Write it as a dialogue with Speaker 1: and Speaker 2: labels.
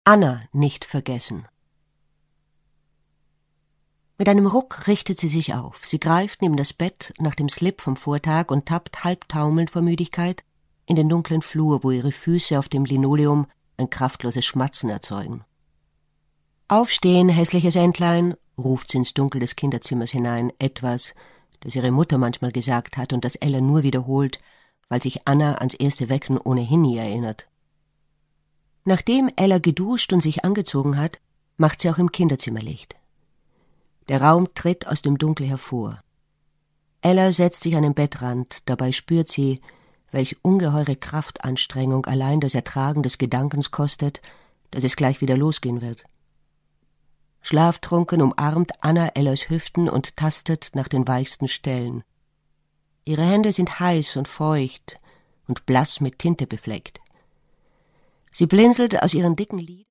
Speaker 1: Anna nicht vergessen. Mit einem Ruck richtet sie sich auf. Sie greift neben das Bett nach dem Slip vom Vortag und tappt halb taumelnd vor Müdigkeit in den dunklen Flur, wo ihre Füße auf dem Linoleum ein kraftloses Schmatzen erzeugen. »Aufstehen, hässliches Entlein«, ruft sie ins Dunkel des Kinderzimmers hinein, etwas, das ihre Mutter manchmal gesagt hat und das Ella nur wiederholt, weil sich Anna ans erste Wecken ohnehin nie erinnert. Nachdem Ella geduscht und sich angezogen hat, macht sie auch im Kinderzimmer Licht. Der Raum tritt aus dem Dunkel hervor. Ella setzt sich an den Bettrand, dabei spürt sie, welch ungeheure Kraftanstrengung allein das Ertragen des Gedankens kostet, dass es gleich wieder losgehen wird. Schlaftrunken umarmt Anna Ellas Hüften und tastet nach den weichsten Stellen. Ihre Hände sind heiß und feucht und blass mit Tinte befleckt. Sie blinzelt aus ihren dicken Lidern